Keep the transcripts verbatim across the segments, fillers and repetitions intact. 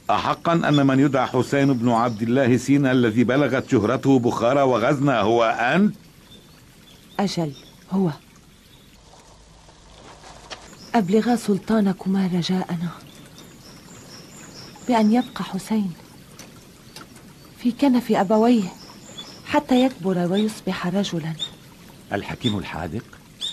أحقا أن من يدعى حسين بن عبد الله سينا الذي بلغت شهرته بخارى وغزنى هو أنت؟ أجل، هو. أبلغا سلطانكما رجاءنا بأن يبقى حسين في كنف أبويه حتى يكبر ويصبح رجلا. الحكيم الحاذق،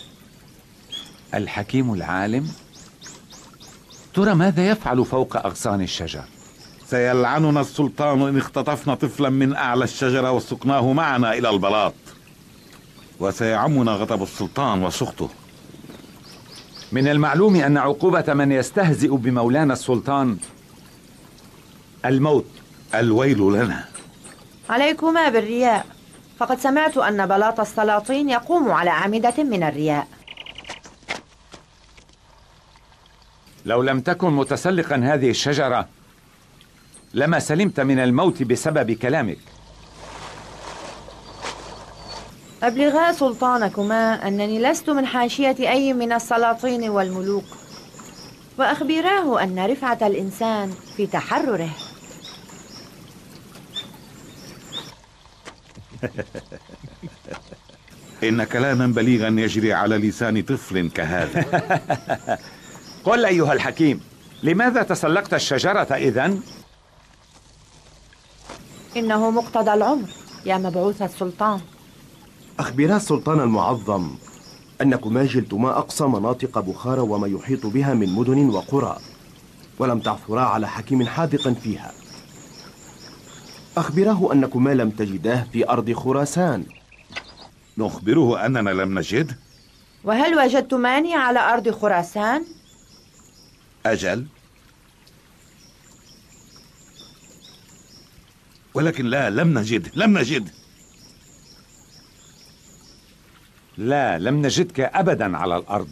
الحكيم العالم، ترى ماذا يفعل فوق أغصان الشجر؟ سيلعننا السلطان إن اختطفنا طفلا من أعلى الشجرة وسقناه معنا إلى البلاط، وسيعمنا غضب السلطان وسخطه. من المعلوم أن عقوبة من يستهزئ بمولانا السلطان الموت. الويل لنا. عليكما بالرياء، فقد سمعت أن بلاط السلاطين يقوم على أعمدة من الرياء. لو لم تكن متسلقا هذه الشجرة لما سلمت من الموت بسبب كلامك. أبلغا سلطانكما أنني لست من حاشية أي من السلاطين والملوك، وأخبراه أن رفعة الإنسان في تحرره. إن كلاما بليغا يجري على لسان طفل كهذا. قل أيها الحكيم، لماذا تسلقت الشجرة إذن؟ إنه مقتضى العمر يا مبعوث السلطان. أخبرا السلطان المعظم أنكما جلتما أقصى مناطق بخارى وما يحيط بها من مدن وقرى، ولم تعثرا على حكيم حاذق فيها. أخبراه أنكما لم تجداه في أرض خراسان. نخبره أننا لم نجد. وهل وجدتماني على أرض خراسان؟ أجل، ولكن لا، لم نجد لم نجد لا، لم نجدك أبدا على الأرض.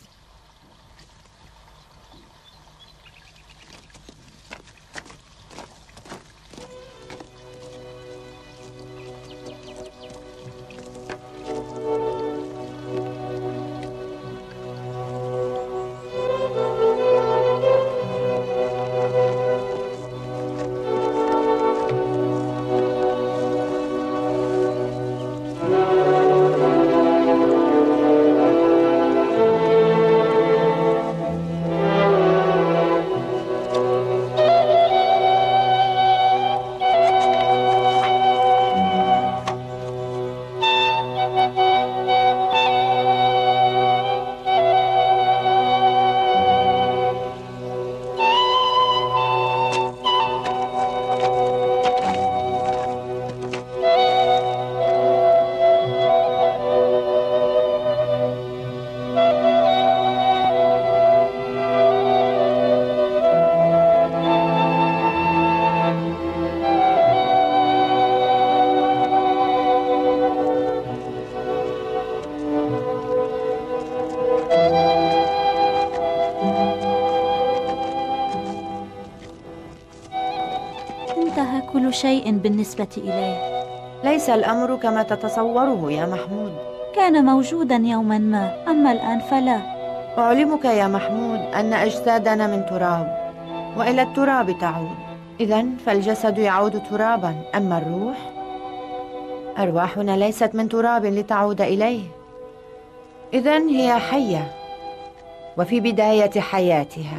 انتهى كل شيء بالنسبة إليه. ليس الأمر كما تتصوره يا محمود. كان موجودا يوما ما، أما الآن فلا. أعلمك يا محمود أن أجسادنا من تراب وإلى التراب تعود. إذن فالجسد يعود ترابا، أما الروح أرواحنا ليست من تراب لتعود إليه. إذن هي حية وفي بداية حياتها.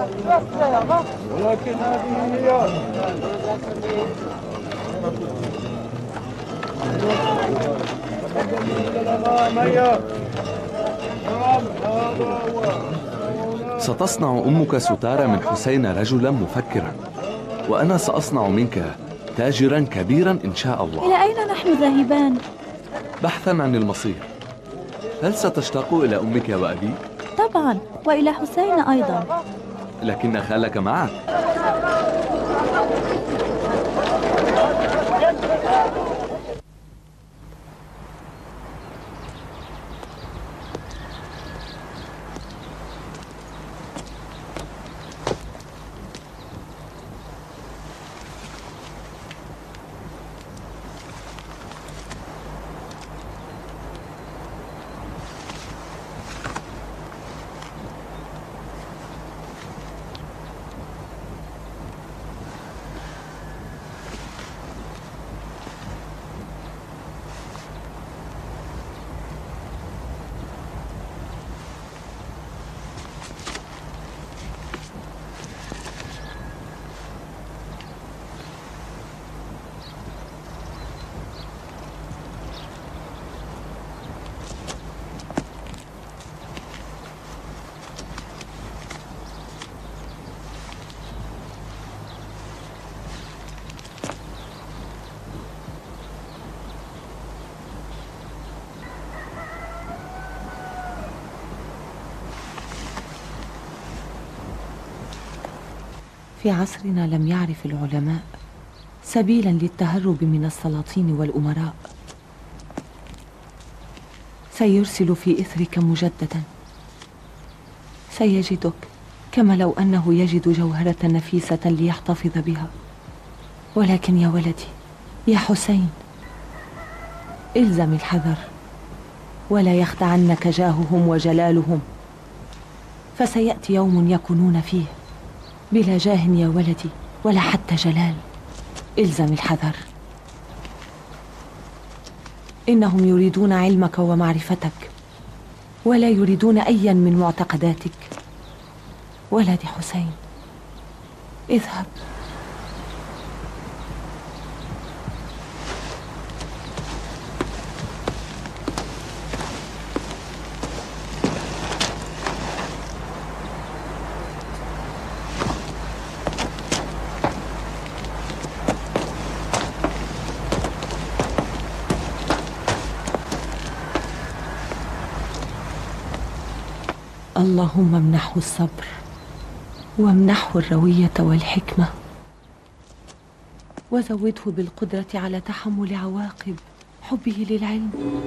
ولكن هذه هي. ستصنع أمك ستارة من حسين رجلا مفكرا، وأنا سأصنع منك تاجرا كبيرا إن شاء الله. إلى أين نحن ذاهبان؟ بحثا عن المصير. هل ستشتاق إلى أمك وأبيك؟ طبعا، وإلى حسين أيضا. لكن خالك معك. في عصرنا لم يعرف العلماء سبيلا للتهرب من السلاطين والأمراء. سيرسل في إثرك مجددا، سيجدك كما لو أنه يجد جوهرة نفيسة ليحتفظ بها. ولكن يا ولدي، يا حسين، إلزم الحذر ولا يخدعنك جاههم وجلالهم، فسيأتي يوم يكونون فيه بلا جاه يا ولدي ولا حتى جلال. إلزم الحذر. إنهم يريدون علمك ومعرفتك ولا يريدون أيا من معتقداتك. ولدي حسين، اذهب. اللهم امنحه الصبر وامنحه الروية والحكمة، وزوده بالقدرة على تحمل عواقب حبه للعلم.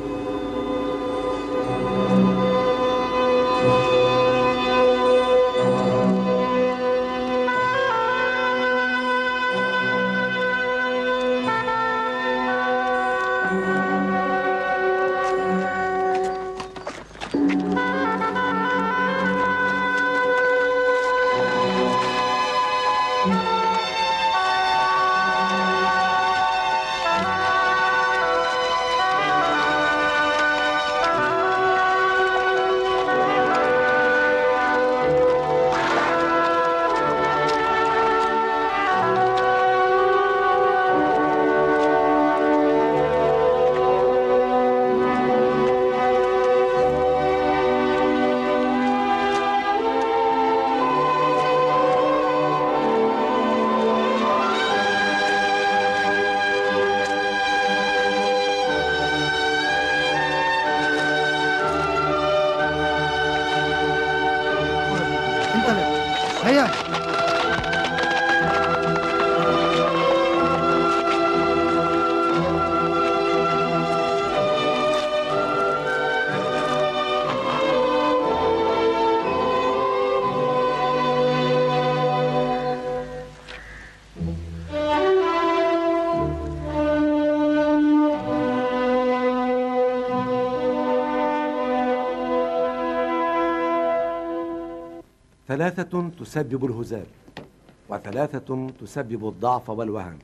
هيا. ثلاثة تسبب الهزال، وثلاثة تسبب الضعف والوهن،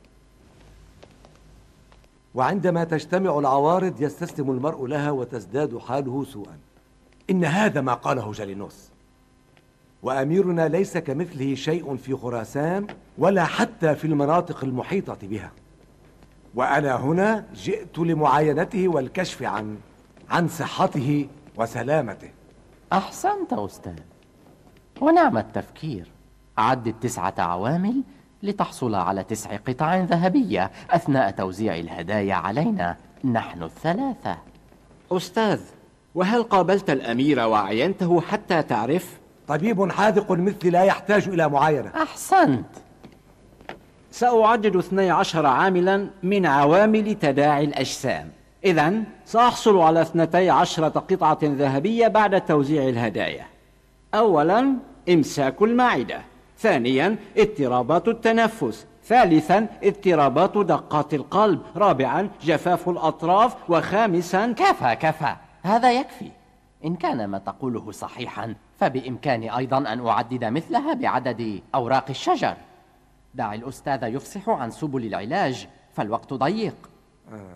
وعندما تجتمع العوارض يستسلم المرء لها وتزداد حاله سوءا. إن هذا ما قاله جالينوس. وأميرنا ليس كمثله شيء في خراسان ولا حتى في المناطق المحيطة بها. وأنا هنا جئت لمعاينته والكشف عن عن صحته وسلامته. أحسنت أستاذ، ونعم التفكير. عدد تسعة عوامل لتحصل على تسع قطع ذهبية أثناء توزيع الهدايا علينا نحن الثلاثة. أستاذ، وهل قابلت الأمير وعينته حتى تعرف؟ طبيب حاذق مثلي لا يحتاج إلى معاينة. أحسنت. سأعدد اثني عشر عاملا من عوامل تداعي الأجسام، إذن سأحصل على اثنتي عشرة قطعة ذهبية بعد توزيع الهدايا. أولا إمساك المعدة، ثانيا اضطرابات التنفس، ثالثا اضطرابات دقات القلب، رابعا جفاف الأطراف، وخامسا كفى كفى، هذا يكفي. إن كان ما تقوله صحيحا فبإمكاني أيضا أن أعدد مثلها بعدد أوراق الشجر. دع الأستاذ يفصح عن سبل العلاج فالوقت ضيق. آه.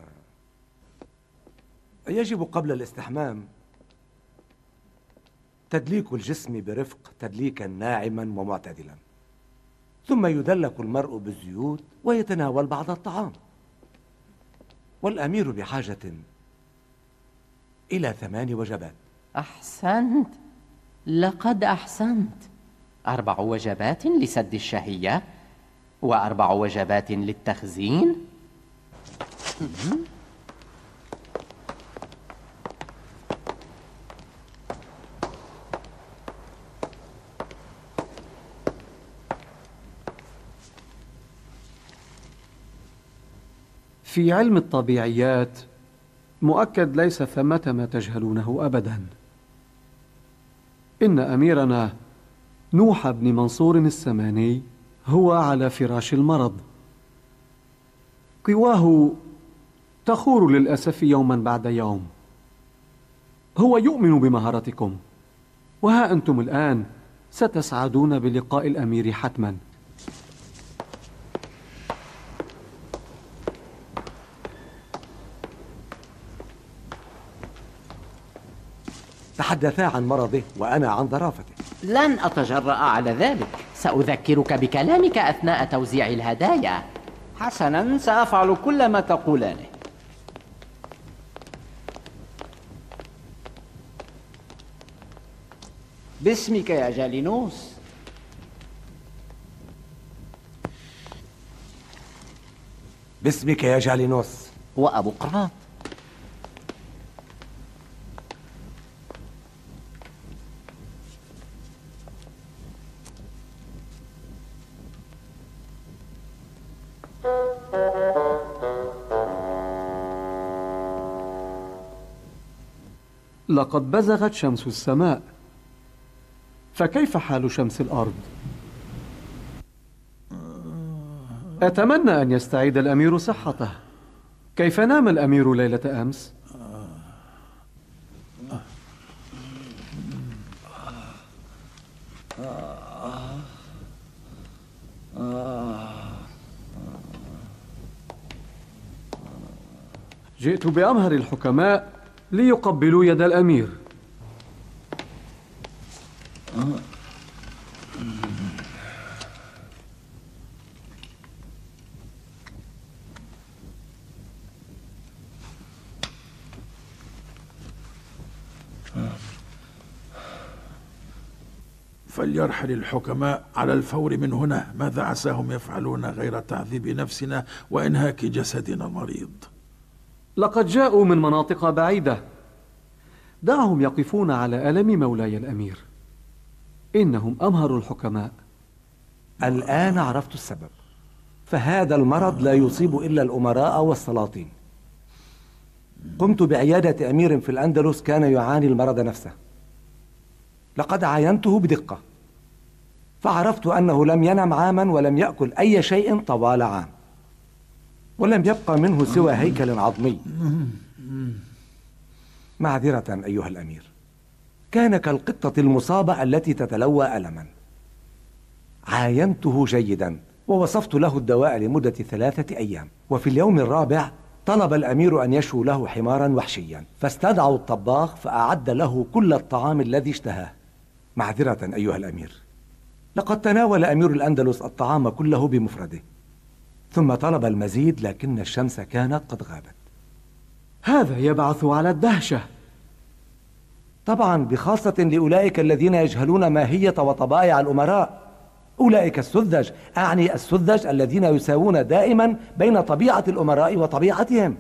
يجب قبل الاستحمام تدليك الجسم برفق تدليكا ناعما ومعتدلا، ثم يدلك المرء بالزيوت ويتناول بعض الطعام. والأمير بحاجة إلى ثمان وجبات. أحسنت، لقد أحسنت. أربع وجبات لسد الشهية، وأربع وجبات للتخزين. في علم الطبيعيات مؤكد ليس ثمة ما تجهلونه أبدا. إن أميرنا نوح بن منصور السماني هو على فراش المرض، قواه تخور للأسف يوما بعد يوم. هو يؤمن بمهارتكم، وها أنتم الآن ستسعدون بلقاء الأمير حتما. تحدثا عن مرضه وأنا عن ظرافته. لن أتجرأ على ذلك، سأذكرك بكلامك أثناء توزيع الهدايا. حسنا، سأفعل كل ما تقولانه. باسمك يا جالينوس. باسمك يا جالينوس. وأبو قراط. لقد بزغت شمس السماء، فكيف حال شمس الأرض؟ أتمنى أن يستعيد الأمير صحته. كيف نام الأمير ليلة أمس؟ جئت بأمهر الحكماء ليقبلوا يد الأمير. فليرحل الحكماء على الفور من هنا. ماذا عساهم يفعلون غير تعذيب نفسنا وإنهاك جسدنا المريض؟ لقد جاءوا من مناطق بعيدة. دعهم يقفون على ألم مولاي الأمير. إنهم أمهر الحكماء. الآن عرفت السبب. فهذا المرض لا يصيب إلا الأمراء والسلاطين. قمت بعيادة أمير في الأندلس كان يعاني المرض نفسه. لقد عاينته بدقة، فعرفت أنه لم ينم عاما ولم يأكل أي شيء طوال عام، ولم يبقى منه سوى هيكل عظمي. معذرة أيها الأمير، كان كالقطة المصابة التي تتلوى ألما. عاينته جيدا ووصفت له الدواء لمدة ثلاثة أيام، وفي اليوم الرابع طلب الأمير أن يشوي له حمارا وحشيا، فاستدعوا الطباخ فأعد له كل الطعام الذي اشتهاه. معذرة أيها الأمير، لقد تناول أمير الأندلس الطعام كله بمفرده، ثم طلب المزيد لكن الشمس كانت قد غابت. هذا يبعث على الدهشة. طبعا بخاصة لأولئك الذين يجهلون ماهية وطبائع الأمراء. أولئك السذج، أعني السذج الذين يساوون دائما بين طبيعة الأمراء وطبيعتهم.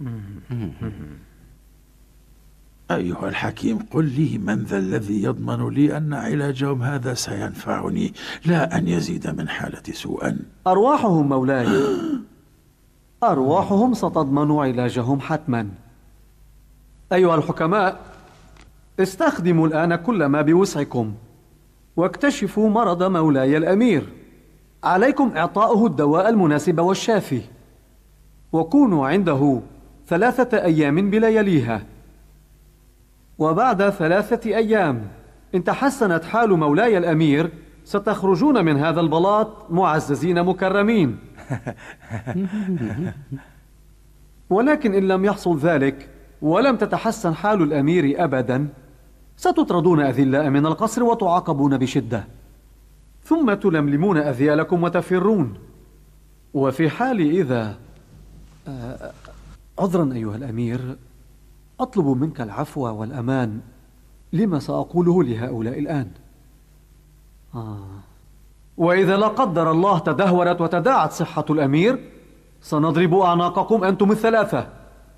أيها الحكيم، قل لي من ذا الذي يضمن لي أن علاجهم هذا سينفعني لا أن يزيد من حالتي سوءا؟ أرواحهم مولاي، أرواحهم ستضمن علاجهم حتما. أيها الحكماء، استخدموا الآن كل ما بوسعكم واكتشفوا مرض مولاي الأمير. عليكم إعطاؤه الدواء المناسب والشافي، وكونوا عنده ثلاثة أيام بلياليها، وبعد ثلاثة أيام إن تحسنت حال مولاي الأمير ستخرجون من هذا البلاط معززين مكرمين. ولكن إن لم يحصل ذلك ولم تتحسن حال الأمير أبدا ستطردون أذلاء من القصر وتعاقبون بشدة، ثم تلملمون أذيالكم وتفرون. وفي حال إذا آه عذرا أيها الأمير، أطلب منك العفو والأمان لما سأقوله لهؤلاء الآن. آه. وإذا لا قدر الله تدهورت وتداعت صحة الأمير سنضرب أعناقكم أنتم الثلاثة.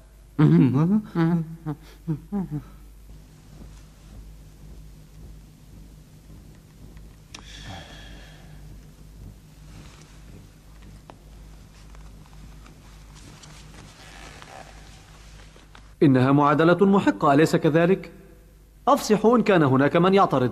إنها معادلة محقة، أليس كذلك؟ أفصحوا إن كان هناك من يعترض.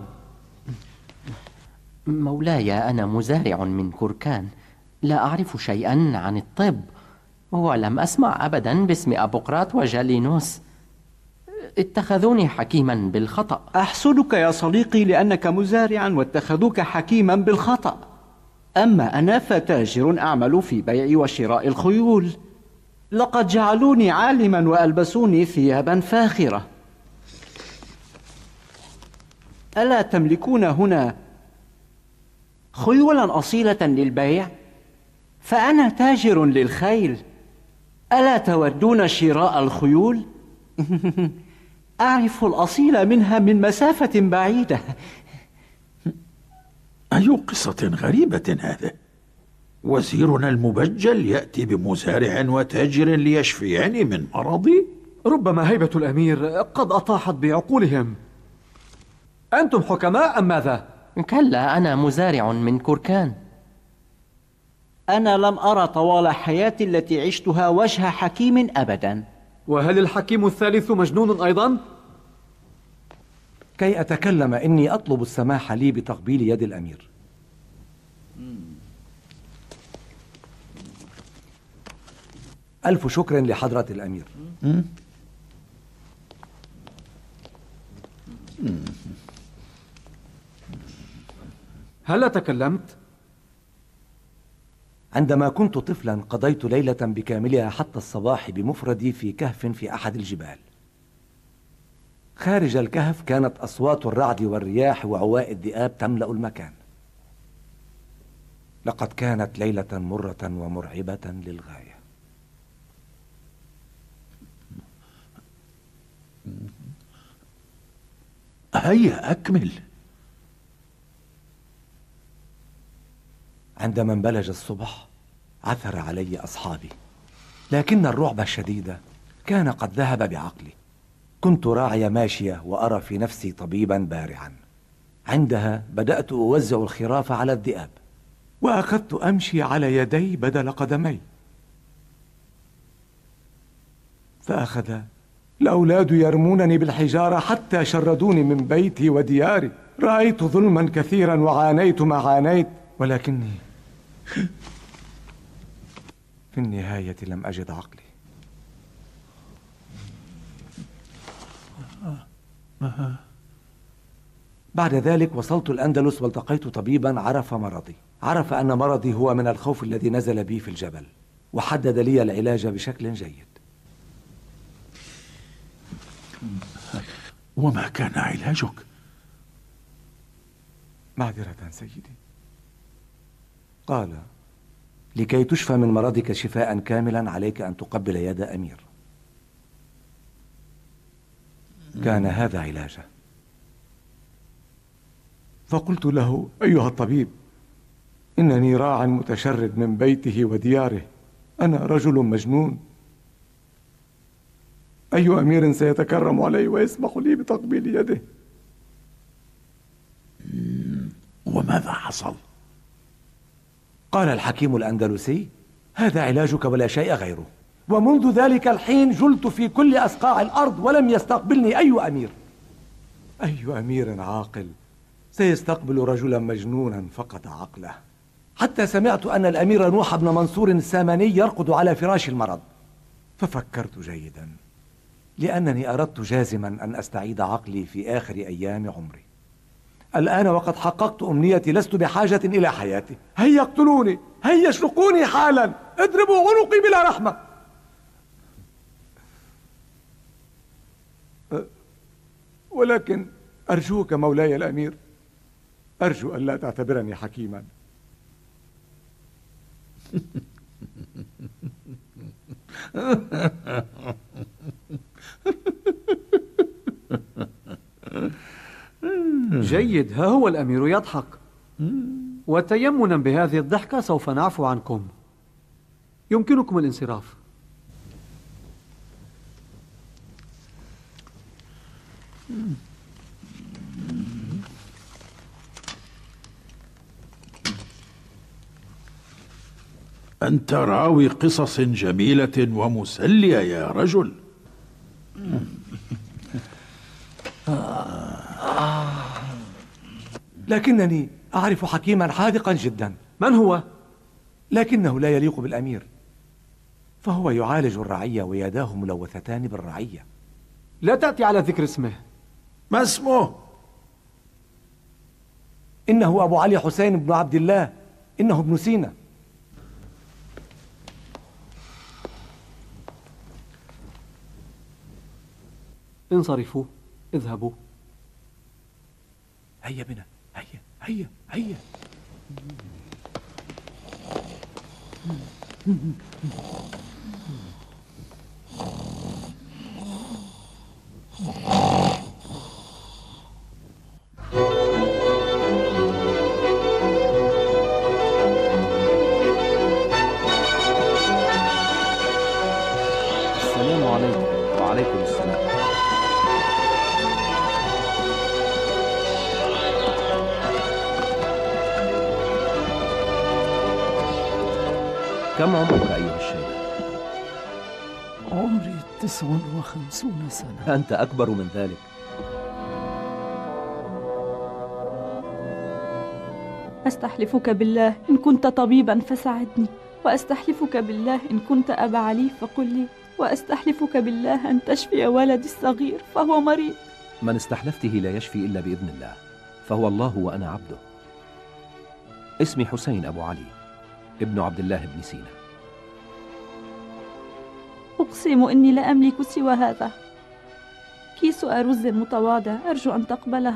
مولاي، أنا مزارع من كركان، لا أعرف شيئا عن الطب، ولم أسمع أبدا باسم أبوقراط وجالينوس. اتخذوني حكيما بالخطأ. أحسدك يا صديقي لأنك مزارعا واتخذوك حكيما بالخطأ. أما أنا فتاجر أعمل في بيع وشراء الخيول، لقد جعلوني عالما وألبسوني ثيابا فاخرة. ألا تملكون هنا خيولا أصيلة للبيع؟ فأنا تاجر للخيل. ألا تودون شراء الخيول؟ أعرف الأصيل منها من مسافة بعيدة. أي قصة غريبة هذا؟ وزيرنا المبجل يأتي بمزارع وتاجر ليشفيعني من مرضي؟ ربما هيبة الأمير قد أطاحت بعقولهم. أنتم حكماء أم ماذا؟ كلا، أنا مزارع من كركان. أنا لم أرى طوال حياتي التي عشتها وجه حكيم أبدا. وهل الحكيم الثالث مجنون أيضا؟ كي أتكلم إني أطلب السماح لي بتقبيل يد الأمير. ألف شكر لحضرة الأمير. هل تكلمت؟ عندما كنت طفلا قضيت ليلة بكاملها حتى الصباح بمفردي في كهف في أحد الجبال. خارج الكهف كانت أصوات الرعد والرياح وعواء الذئاب تملأ المكان. لقد كانت ليلة مرة ومرعبة للغاية. هيا أكمل. عندما انبلج الصبح عثر علي أصحابي، لكن الرعب الشديد كان قد ذهب بعقلي. كنت راعي ماشية وأرى في نفسي طبيبا بارعا. عندها بدأت أوزع الخراف على الذئاب، وأخذت أمشي على يدي بدل قدمي. فأخذ الأولاد يرمونني بالحجارة حتى شردوني من بيتي ودياري. رأيت ظلما كثيرا وعانيت ما عانيت، ولكني في النهاية لم أجد عقلي. بعد ذلك وصلت الأندلس والتقيت طبيبا عرف مرضي. عرف أن مرضي هو من الخوف الذي نزل بي في الجبل، وحدد لي العلاج بشكل جيد. وما كان علاجك؟ معذرة سيدي. قال: لكي تشفى من مرضك شفاء كاملا عليك أن تقبل يد أمير. كان هذا علاجه. فقلت له: أيها الطبيب، إنني راع متشرد من بيته ودياره، أنا رجل مجنون، أي أمير سيتكرم علي ويسمح لي بتقبيل يده؟ وماذا حصل؟ قال الحكيم الأندلسي: هذا علاجك ولا شيء غيره. ومنذ ذلك الحين جلت في كل أصقاع الأرض ولم يستقبلني أي أمير. أي أمير عاقل سيستقبل رجلا مجنونا فقد عقله؟ حتى سمعت أن الأمير نوح بن منصور الساماني يرقد على فراش المرض، ففكرت جيدا، لأنني أردت جازما أن أستعيد عقلي في آخر أيام عمري. الآن وقد حققت أمنيتي، لست بحاجة إلى حياتي. هيا اقتلوني، هيا اشنقوني حالا، اضربوا عنقي بلا رحمة. ولكن أرجوك مولاي الأمير، أرجو أن لا تعتبرني حكيما. جيد، ها هو الأمير يضحك، وتيمنا بهذه الضحكة سوف نعفو عنكم. يمكنكم الانصراف. أنت راوي قصص جميلة ومسلية يا رجل. لكنني أعرف حكيما حاذقا جدا. من هو؟ لكنه لا يليق بالأمير، فهو يعالج الرعية ويداه ملوثتان بالرعية. لا تأتي على ذكر اسمه. ما اسمه؟ إنه أبو علي حسين بن عبد الله، إنه ابن سينا. انصرفوا، اذهبوا. هيا بنا، هيا هيا هيا. السلام عليكم. وعليكم السلام. كم عمرك أيها الشيخ؟ عمري تسع وخمسون سنة. أنت أكبر من ذلك. أستحلفك بالله إن كنت طبيبا فساعدني، وأستحلفك بالله إن كنت أبا علي فقل لي، وأستحلفك بالله أن تشفي ولدي الصغير فهو مريض. من استحلفته لا يشفي إلا بإذن الله، فهو الله وأنا عبده. اسمي حسين أبو علي ابن عبد الله بن سينا. أقسم إني لا أملك سوى هذا، كيس أرز متواضع، أرجو أن تقبله.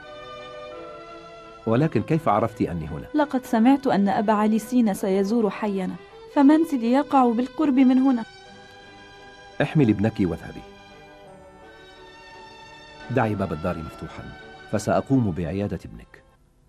ولكن كيف عرفت أني هنا؟ لقد سمعت أن أبا علي سينا سيزور حينا، فمنزلي يقع بالقرب من هنا. احملي ابنك واذهبي. دعي باب الدار مفتوحا، فسأقوم بعيادة ابنك.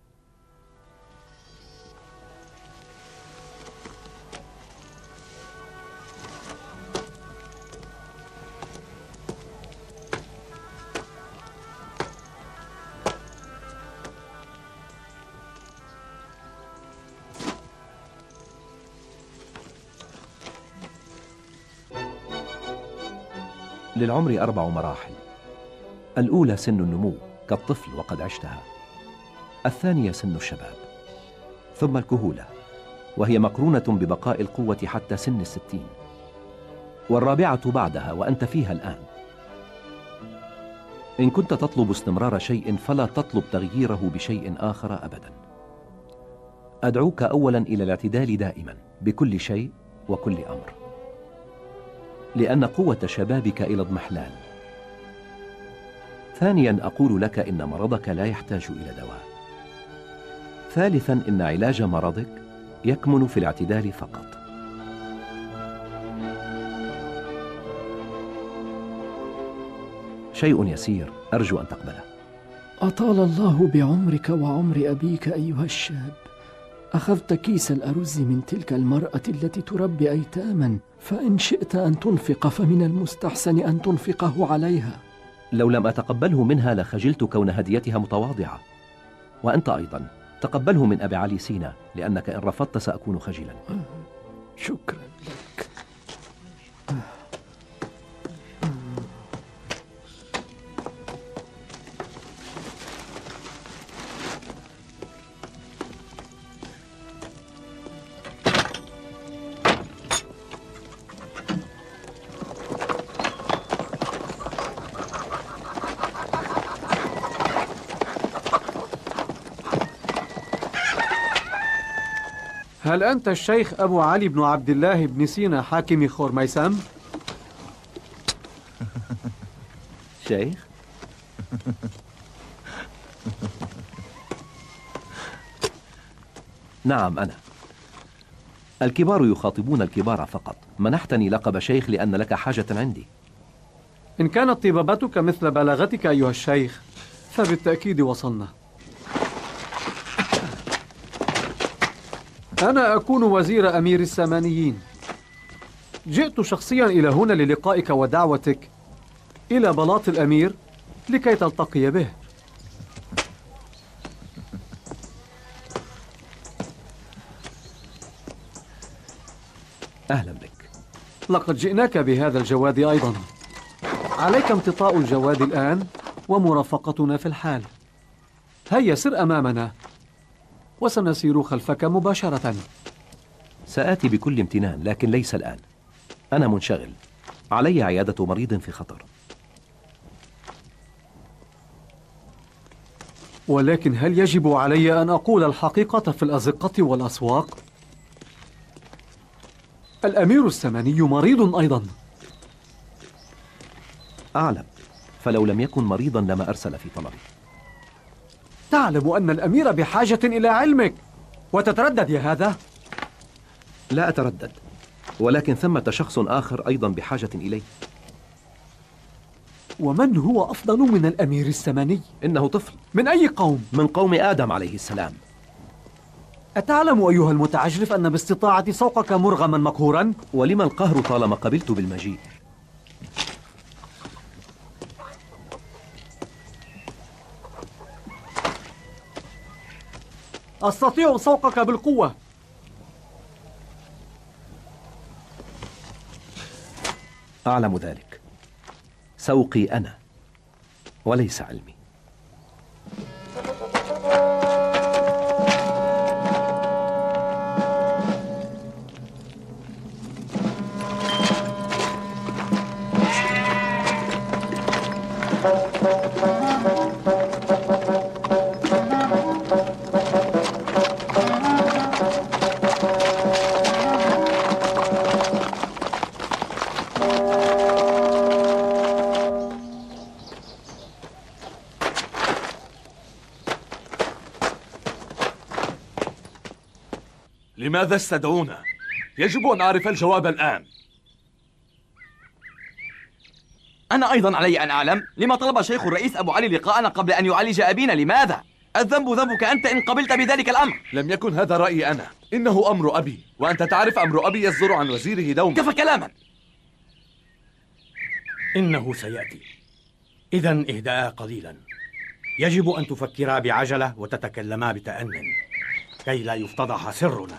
للعمر أربع مراحل. الأولى سن النمو كالطفل وقد عشتها، الثانية سن الشباب، ثم الكهولة وهي مقرونة ببقاء القوة حتى سن الستين، والرابعة بعدها وأنت فيها الآن. إن كنت تطلب استمرار شيء فلا تطلب تغييره بشيء آخر أبدا. أدعوك أولا إلى الاعتدال دائما بكل شيء وكل أمر، لأن قوة شبابك إلى اضمحلال. ثانيا أقول لك إن مرضك لا يحتاج إلى دواء، ثالثا، إن علاج مرضك يكمن في الاعتدال فقط. شيء يسير أرجو أن تقبله. أطال الله بعمرك وعمر أبيك أيها الشاب. أخذت كيس الأرز من تلك المرأة التي تربي أيتاما، فإن شئت أن تنفق فمن المستحسن أن تنفقه عليها. لو لم أتقبله منها لخجلت كون هديتها متواضعة. وأنت أيضا تقبله من أبي علي سينا، لأنك إن رفضت سأكون خجلا. شكرا لك. هل أنت الشيخ أبو علي بن عبد الله بن سينا حاكم خرميسم؟ شيخ؟ نعم أنا. الكبار يخاطبون الكبار فقط. منحتني لقب شيخ لأن لك حاجة عندي. إن كانت طيبتك مثل بلاغتك أيها الشيخ فبالتأكيد وصلنا. أنا أكون وزير أمير السامانيين. جئت شخصيا إلى هنا للقائك ودعوتك إلى بلاط الأمير لكي تلتقي به. أهلا بك. لقد جئناك بهذا الجواد أيضا. عليك امتطاء الجواد الآن ومرافقتنا في الحال. هيا سر أمامنا وسنسير خلفك مباشرة. سآتي بكل امتنان، لكن ليس الآن. أنا منشغل، علي عيادة مريض في خطر. ولكن هل يجب علي أن أقول الحقيقة في الأزقة والأسواق؟ الأمير الساماني مريض أيضا. أعلم، فلو لم يكن مريضا لما أرسل في طلبي. تعلم أن الأمير بحاجة إلى علمك وتتردد يا هذا؟ لا أتردد، ولكن ثمة شخص آخر أيضا بحاجة إليه. ومن هو أفضل من الأمير الساماني؟ إنه طفل. من أي قوم؟ من قوم آدم عليه السلام. أتعلم أيها المتعجرف أن باستطاعة سوقك مرغما مقهورا؟ ولما القهر طالما قبلت بالمجيء؟ أستطيع سوقك بالقوة. أعلم ذلك. سوقي أنا وليس علمي. لماذا استدعونا؟ يجب أن أعرف الجواب الآن. أنا أيضا علي أن أعلم لما طلب شيخ الرئيس أبو علي لقاءنا قبل أن يعالج أبينا. لماذا؟ الذنب ذنبك أنت إن قبلت بذلك الأمر. لم يكن هذا رأيي أنا، إنه أمر أبي، وأنت تعرف أمر أبي يصدر عن وزيره دوما. كفى كلاما. إنه سيأتي. إذن اهدأ قليلا. يجب أن تفكرا بعجلة وتتكلما بتأنٍ كي لا يفتضح سرنا.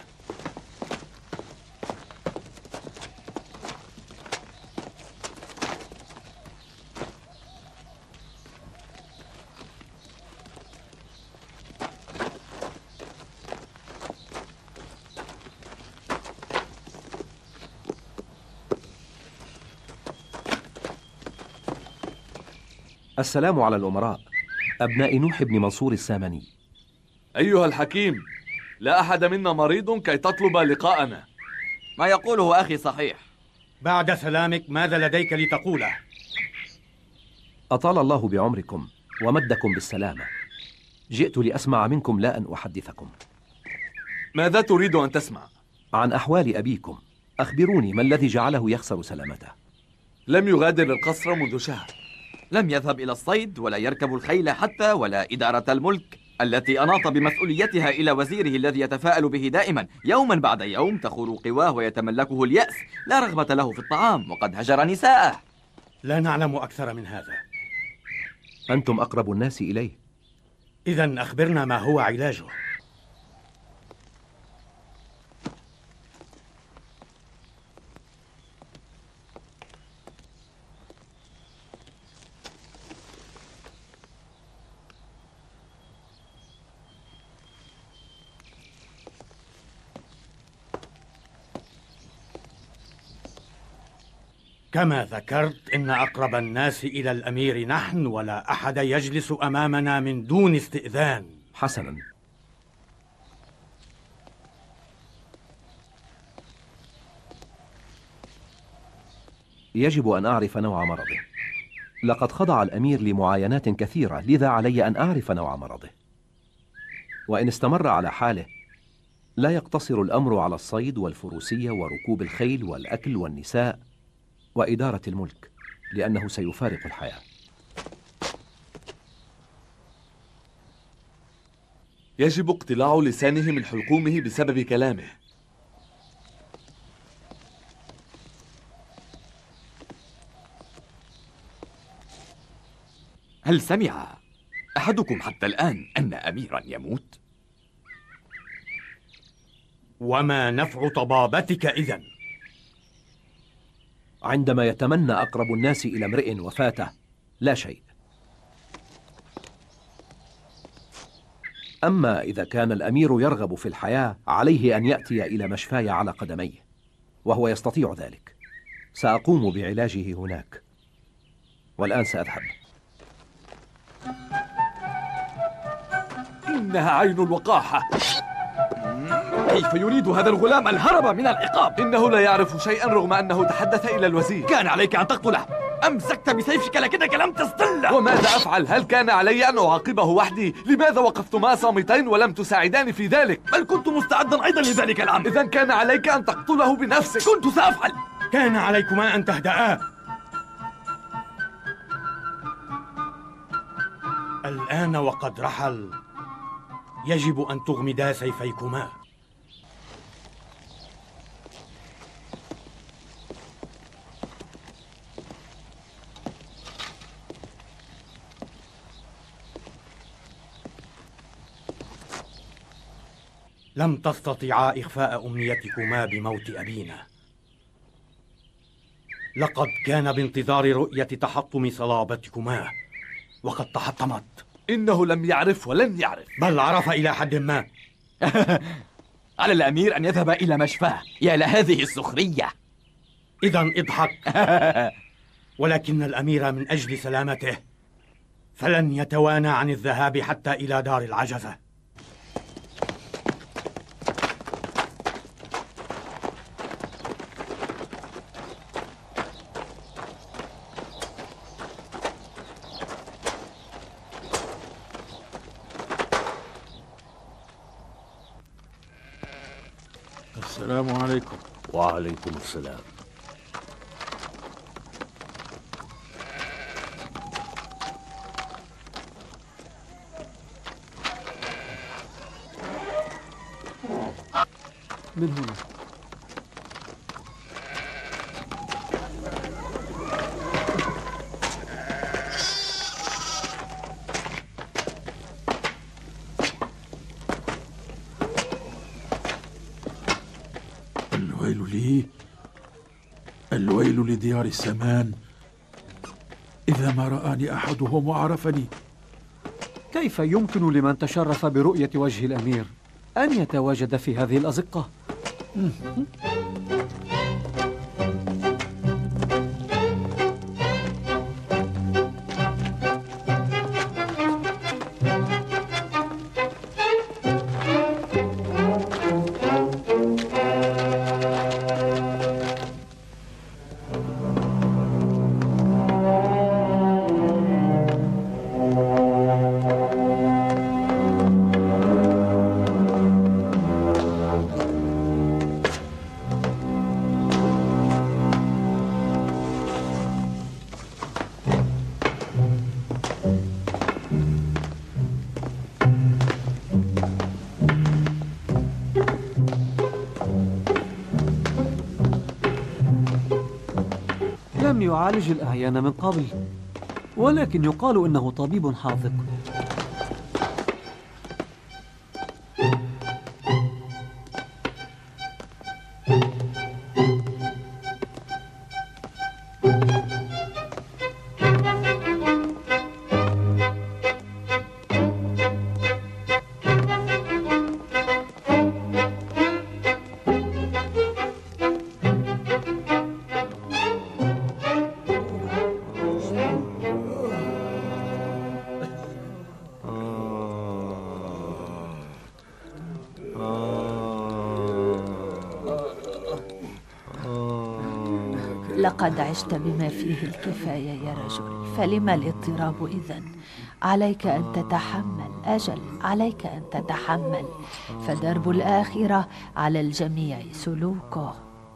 السلام على الأمراء أبناء نوح بن منصور الساماني. أيها الحكيم، لا أحد منا مريض كي تطلب لقاءنا. ما يقوله أخي صحيح. بعد سلامك ماذا لديك لتقوله؟ أطال الله بعمركم ومدكم بالسلامة. جئت لأسمع منكم لا أن أحدثكم. ماذا تريد أن تسمع؟ عن أحوال أبيكم. أخبروني ما الذي جعله يخسر سلامته؟ لم يغادر القصر منذ شهر. لم يذهب إلى الصيد ولا يركب الخيل حتى ولا إدارة الملك التي أناط بمسؤوليتها إلى وزيره الذي يتفاءل به دائما. يوما بعد يوم تخور قواه ويتملكه اليأس، لا رغبة له في الطعام وقد هجر نساءه. لا نعلم أكثر من هذا. أنتم أقرب الناس إليه. إذن أخبرنا ما هو علاجه. كما ذكرت إن أقرب الناس إلى الأمير نحن، ولا أحد يجلس أمامنا من دون استئذان. حسنا. يجب أن أعرف نوع مرضه. لقد خضع الأمير لمعاينات كثيرة، لذا علي أن أعرف نوع مرضه. وإن استمر على حاله لا يقتصر الأمر على الصيد والفروسية وركوب الخيل والأكل والنساء وإدارة الملك، لأنه سيفارق الحياة. يجب اقتلاع لسانه من حلقومه بسبب كلامه. هل سمع أحدكم حتى الآن أن أميرا يموت؟ وما نفع طبابتك إذن؟ عندما يتمنى أقرب الناس إلى امرئ وفاته لا شيء. أما إذا كان الأمير يرغب في الحياة عليه أن يأتي إلى مشفاي على قدميه، وهو يستطيع ذلك. سأقوم بعلاجه هناك، والآن سأذهب. إنها عين الوقاحة. كيف يريد هذا الغلام الهرب من العقاب؟ إنه لا يعرف شيئا رغم أنه تحدث إلى الوزير. كان عليك أن تقتله. أمسكت بسيفك لكنك لم تستله. وماذا أفعل؟ هل كان علي أن أعاقبه وحدي؟ لماذا وقفتما صامتين ولم تساعداني في ذلك؟ بل كنت مستعدا أيضا لذلك الأمر. إذن كان عليك أن تقتله بنفسك. كنت سأفعل. كان عليكما أن تهدأا. الآن وقد رحل يجب أن تغمدا سيفيكما. لم تستطيعا إخفاء أمنيتكما بموت أبينا. لقد كان بانتظار رؤية تحطم صلابتكما، وقد تحطمت. إنه لم يعرف ولن يعرف. بل عرف إلى حد ما. على الأمير أن يذهب إلى مشفاه. يا لهذه السخرية. إذن اضحك. ولكن الأمير من أجل سلامته فلن يتوانى عن الذهاب حتى إلى دار العجزة. السلام عليكم. وعليكم السلام. من هنا. الويل لي، الويل لديار السمان إذا ما رآني أحدهم وعرفني. كيف يمكن لمن تشرف برؤية وجه الأمير أن يتواجد في هذه الأزقة؟ يعالج الأعيان من قبل، ولكن يقال إنه طبيب حاذق. لقد عشت بما فيه الكفاية يا رجل، فلم الاضطراب إذن؟ عليك أن تتحمل، أجل عليك أن تتحمل، فدرب الآخرة على الجميع سلوكه.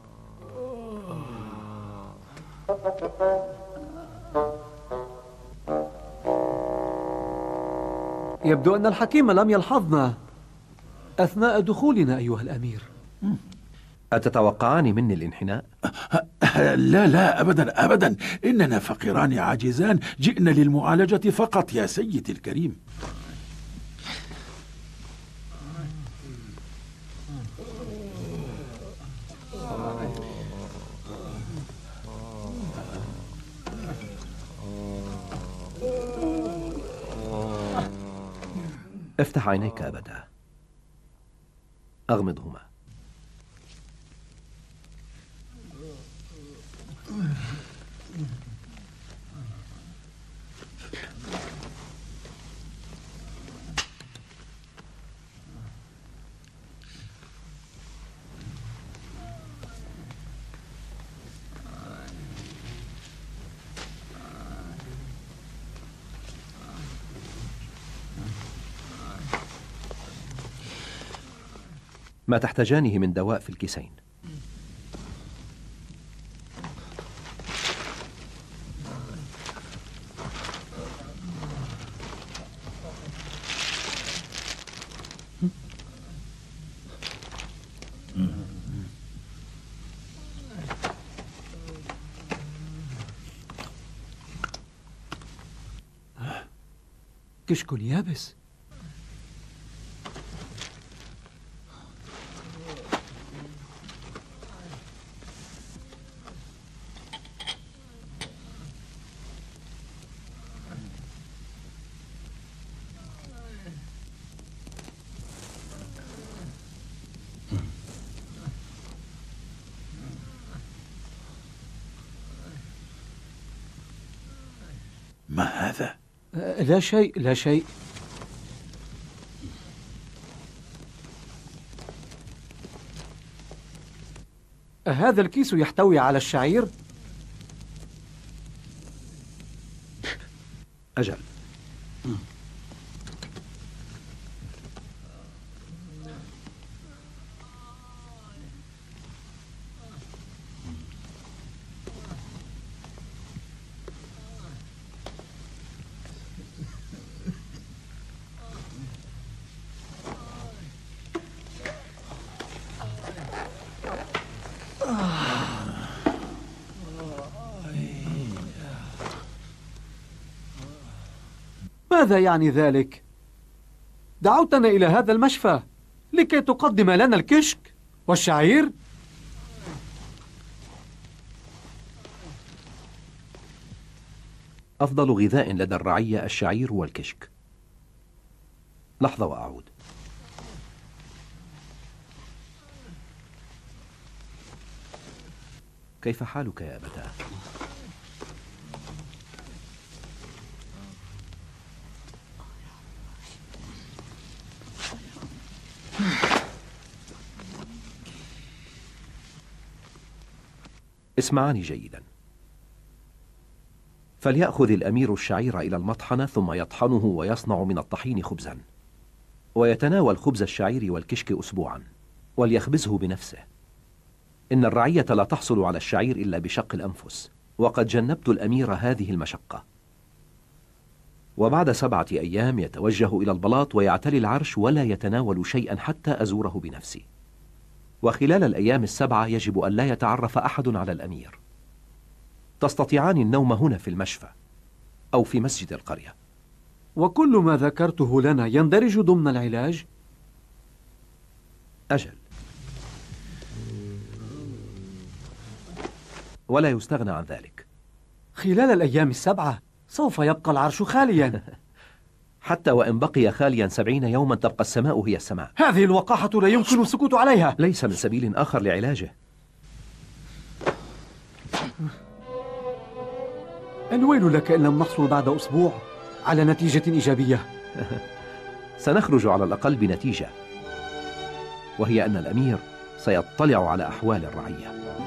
يبدو أن الحكيم لم يلحظنا أثناء دخولنا أيها الأمير. أتتوقعان مني الانحناء؟ لا لا أبدا أبدا، إننا فقيران عاجزان، جئنا للمعالجة فقط يا سيدي الكريم. افتح عينيك أبدا، أغمضهما. ما تحتاجانه من دواء في الكيسين. كشك يابس. ما هذا؟ لا شيء لا شيء. هذا الكيس يحتوي على الشعير؟ أجل. ماذا يعني ذلك؟ دعوتنا إلى هذا المشفى لكي تقدم لنا الكشك والشعير؟ أفضل غذاء لدى الرعية الشعير والكشك. لحظة وأعود. كيف حالك يا أبتاه؟ اسمعاني جيدا. فليأخذ الأمير الشعير إلى المطحنة ثم يطحنه ويصنع من الطحين خبزا، ويتناول خبز الشعير والكشك أسبوعا وليخبزه بنفسه. إن الرعية لا تحصل على الشعير إلا بشق الأنفس، وقد جنبت الأمير هذه المشقة. وبعد سبعة أيام يتوجه إلى البلاط ويعتلي العرش ولا يتناول شيئا حتى أزوره بنفسي. وخلال الأيام السبعة يجب أن لا يتعرف أحد على الأمير. تستطيعان النوم هنا في المشفى أو في مسجد القرية. وكل ما ذكرته لنا يندرج ضمن العلاج؟ أجل، ولا يستغنى عن ذلك. خلال الأيام السبعة سوف يبقى العرش خاليا. حتى وإن بقي خاليا سبعين يوما تبقى السماء هي السماء. هذه الوقاحة لا يمكن السكوت عليها. ليس من سبيل آخر لعلاجه. الويل لك إن لم نحصل بعد أسبوع على نتيجة إيجابية. سنخرج على الأقل بنتيجة، وهي أن الأمير سيطلع على أحوال الرعية.